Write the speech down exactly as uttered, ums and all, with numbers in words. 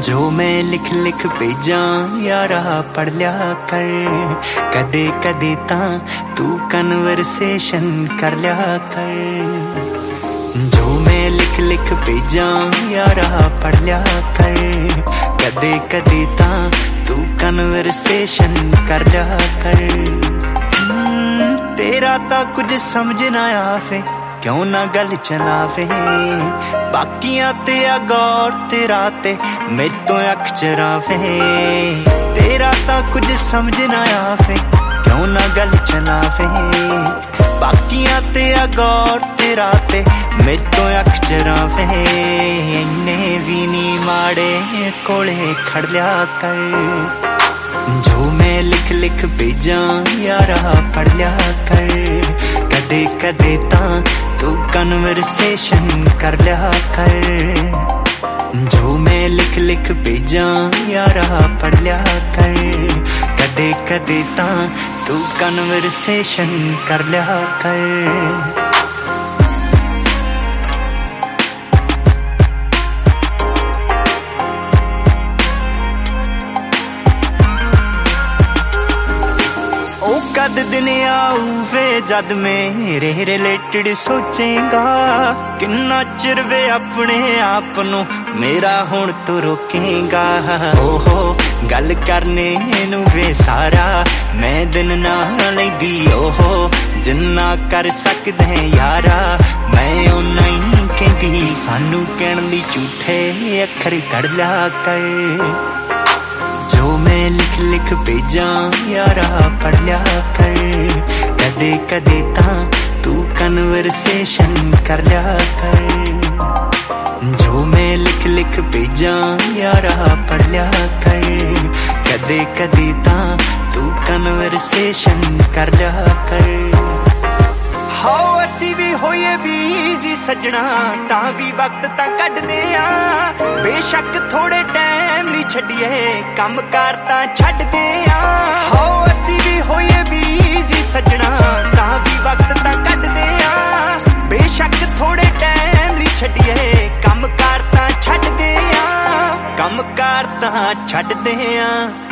जो मैं लिख लिख भेजा यारा पढ़ लिया कर, कदे कदे ता तू कन्वर्सेशन कर लिया कर। जो मैं लिख लिख भेजा यारा पढ़ लिया कर, कदे कदे ता तू कन्वर्सेशन कर लिया कर। तेरा ता कुछ समझ ना आवे, क्यों ना गल चलावे, बाकियां ते गौर तेरा ते मेरे तो अख चरावे। तेरा ता कुछ समझ ना आवे, क्यों ना गल चलावे, बाकियां ते गौर तेरा ते मेरे तो अख चरावे। इन्ने भी नी माड़े कोले खड़ लिया कर, जो मैं लिख लिख भेजा यारा पढ़ लिया कर, कदे कदे ता तू कन्वर्सेशन कर लिया कर। जो मैं लिख लिख भेजा यारा पढ़ लिया कर, कदे कदे ता तू कन्वर्सेशन कर लिया कर। कद दिन आऊ वे जद मेरे रिलेटेड सोचेगा, किन्ना चिर वे अपने आप नू मेरा हुण तो रोकेगा। ओहो गल करने नू वे सारा मैं दिन ना लैंदी, ओहो जिन्ना कर सकदे यारा मैं उन्ना ही कहंदी। सानू कहण लई झूठे अखर कढ़ लिया कर, जो मैं लिख लिख भेजा यारा पढ़ लिया कर, कदे कदे ता तू कन्वर्सेशन कर लिया कर। जो मैं लिख लिख भेजा यारा पढ़ लिया कर, कदे कदे ता तू कन्वर्सेशन कर लिया कर। हाओ असी भी होइए बीजी सजना, तां भी वक्त तां कड्डदे आ, बेशक थोड़े टाइम लई छड्डिए कम कार तां छड्डदे आ। हाओ असी भी होइए बीजी सजना, तां भी वक्त तां कड्डदे आ, बेशक थोड़े टाइम लई छड्डिए कम कार तां छड्डदे आ, कम कार तां छड्डदे आ।